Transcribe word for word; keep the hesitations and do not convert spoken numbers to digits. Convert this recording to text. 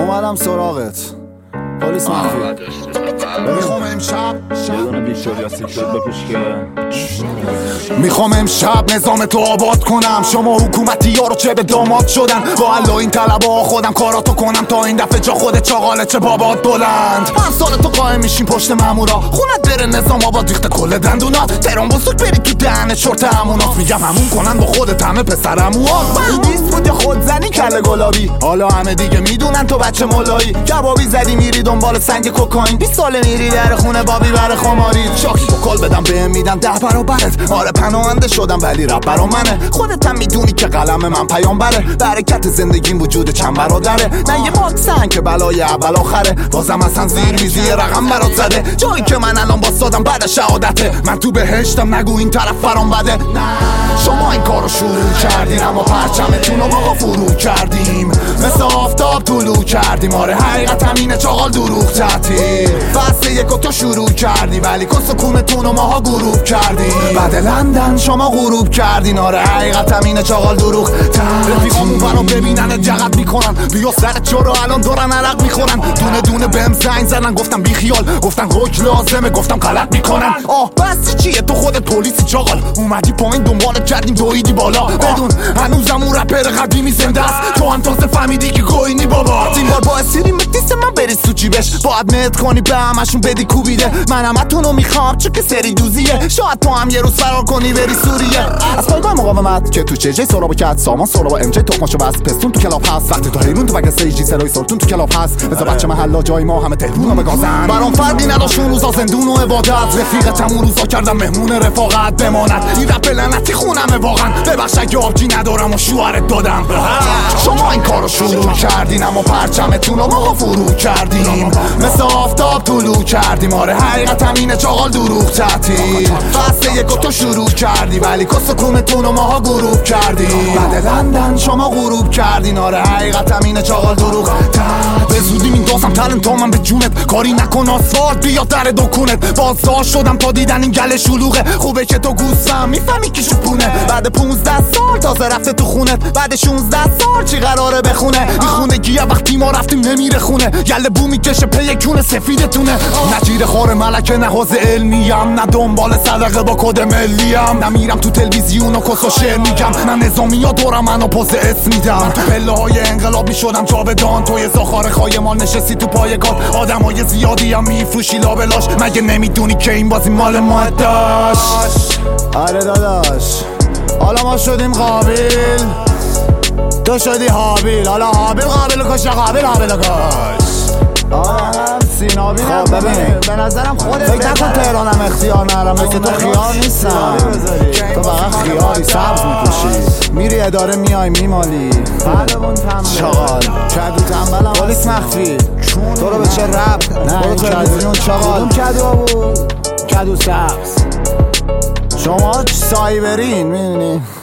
اومدم سراغت پلیس مخفی. میخوام امشب یه دونه ویکتوریا سیکرت بپوش که میخوام امشب نظام تو آباد کنم. شما حکومتی ها رو چه به داماد شدن، با الله این طلبا خودم کاراتو کنم تا این دفعه جا خودت چاقاله چه بابات بلند. من سال تو قایم میشیم پشت مامورا، خونت بره نظام آباد ریخته کل دندونات. تهران بزرگ بری تو دهن شورت همونات، میگم همون کنن با خودت همه پسرموها. من بیست بود یا خود زنی کله گلابی، حالا همه دیگه میدونن تو بچه مولایی. کبابی زدی میری دنبال سنگ کوکائین، بیست ساله میری در خونه بابی بر خماری. شاکی تو کل بدم بهم میدن ده برابرت. آره پناهنده شدم ولی رپ برا منه. خودت هم میدونی که قلم من پیامبره. برکت زندگیم وجود چند برادره. نه یه باکسن که بلای اول آخره. بازم اصلا زیر میزی رقم برات زده. جایی که من الان باستادم بعد شهادته. من تو بهشتم نگو این طرف فرام بده. شما این کارو شروع کردین اما پرچمتون رو ما فرو کردیم. مثل آفتاب طلوع کردیم. آره حقیقت همینه چاقال دروغ تعطیل. فصل یکو تو شروع کردی ولی کس و کونتون رو ماها گروب کردیم. بعد لندن شما غروب کردین. آره حقیقت همینه چاقال دروغ تعطیل. رفیقامون برام ببینن جغت میکنن. بیا سرت چرا الان دارن عرق میخورن. دونه دونه بهم زنگ زدن گفتم بی خیال. گفتن روک لازمه گفتم غلط میکنن. آه بس چیه تو خودت پلیسی چاقال. اومدی پایین دنبالت کردیم دویدی بالا. بدون هنوزم اون رپر قدیمی زنده است. تو هم تازه فهمیدی که گوینی بابا. این بار با اسیری متیس من بری سوچی بش. باید مت کنی به همشون بدی کوبیده. من همتونو میخوام چون که سری دوزیه. شاید تو هم یه روز فرار کنی بری سوریه. از پایگاه مقاومت که تو چه جی سرابو کرد سامان سرابو ام جی تخماشو بس پستون تو کلاب هست. وقتی تو حیرون تو بگه سیجی سرای سلطون تو کلاب هست. بذار بچه محلا جای ما همه تهرونو بگازن. برام فردی نداشت اون روزا زندون و عبادت. رفیقتم اون روزا کردم مهمون رفاقت بماند. این رپ لعنتی خونمه واقعا. ببخش اگه آبجی ندارم و شوهرت دادم. شما این کارو شروع کردین اما پرچمتون رو ما فرو کردیم. مثل آفتاب طلوع کردیم. آره حقیقت همینه چاقال دروغ تعطیل. فصل یکو تو شروع کردی ولی کس و کونتون رو ماها گروب کردیم. بعد لندن شما غروب کردین. آره حقیقت همینه چاقال دروغ تعطیل. به زودی میندازم تلنتو من به جونت. کاری نکن آسفالت بیا در دکونت. بازداشت شدم تا دیدن این گل شلوغه. خوبه که تو گوستم میفهمی کی شپونه. بعد پونزده سال تازه رفته تو خونت. بعد شونزده سال چی قراره بخونه. این خونگی وقتی ما رفتیم نمیره خونه. گله بو میکشه پی کون سفیدتونه. نجیر خور ملکه نه حوزه علمیم. نه دنبال صدقه با کد ملیم. نمیرم تو تلویزیون و کس و شعر میگم. نه نظامی ها دورم منو پوز اسم میدم. تو پله های انقلاب میشدم جاودان. توی زاخار خای ما نشستی تو پایگاه. آدم های زیادی هم میفروشی لابلاش. مگه نمیدونی که این بازی مال ما داشت. آره داداش حالا ما شدیم قابل تو شدی حابیل. حالا حابیل قابل کش قابل حابل کش. آره سینابی هم ببین به نظرم خودت فکر نکن تهرانم اختیار نرم. که تو خیار نیستم. تو فقط خیاری سبز میپوشی میری اداره میای میمالی. چاقال کدو تنبلم پلیس مخفی. تو رو به چه رب برو تلویزیون چاقال. کدو بود کدو سبز. شما سایبرین میدونی